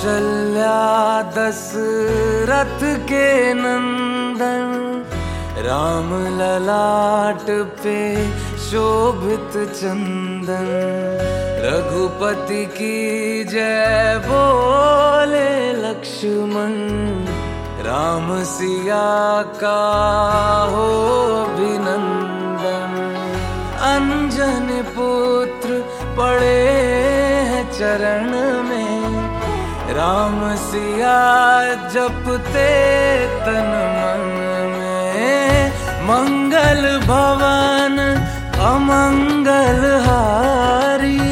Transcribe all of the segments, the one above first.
कौशल्या दशरथ के नंदन, राम ललाट पे शोभित चंदन। रघुपति की जय बोले लक्ष्मण, राम सिया का हो अभिनंदन। अंजन पुत्र पड़े हैं चरण में, राम सिया जपते तन मन में। मंगल भवन अमंगल हारी,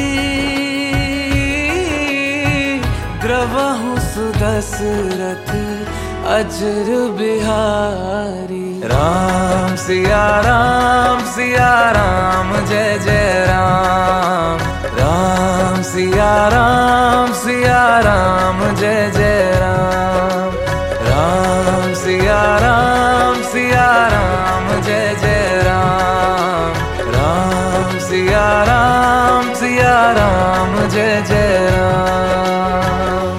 द्रवहु सुदशरथ अजर बिहारी। राम सिया राम जय जय राम। राम सिया राम जय जय राम। राम सिया राम जय जय राम। राम सिया राम जय जय राम।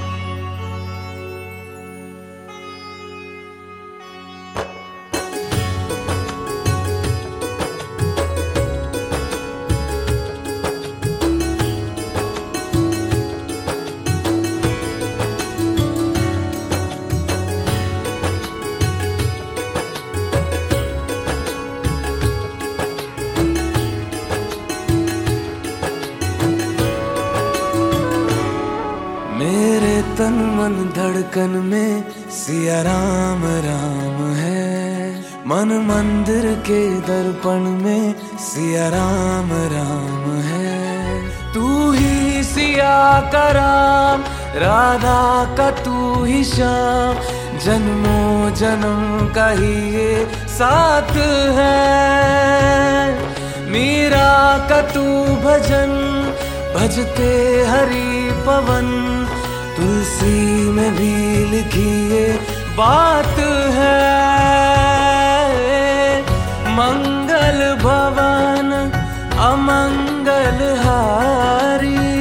मेरे तन मन धड़कन में सिया राम राम है। मन मंदिर के दर्पण में सिया राम राम है। तू ही सिया का राम, राधा का तू ही श्याम। जन्मों जन्म का ही ये साथ है। मीरा का तू भजन, भजते हरि पवन। तुलसी में भी लिखी ये बात है। मंगल भवन अमंगल हारी,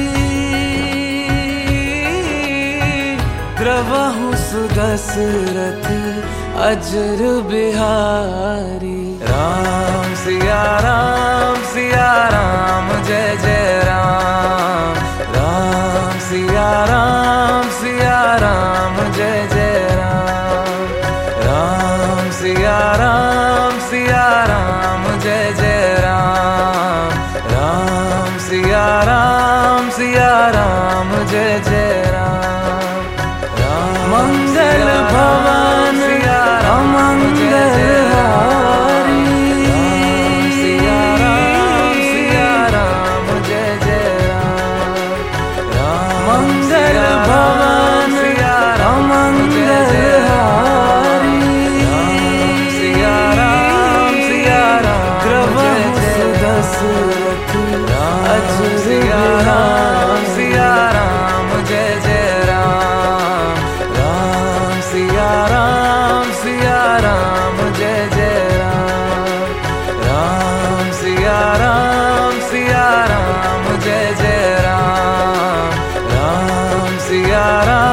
द्रवहु सुदशरथ अजर बिहारी। राम सिया राम जय जय राम। राम सिया राम जय जय राम। राम सिया राम जय जय राम। राम सिया राम जय जय राम। मंगल भवन अमंगल हारी, मंगल भवन अमंगल हारी। द्रवहु सुदशरथ अजर बिहारी। जय जय राम। राम सिया राम जय जय राम। राम सिया राम जय जय राम। राम सिया राम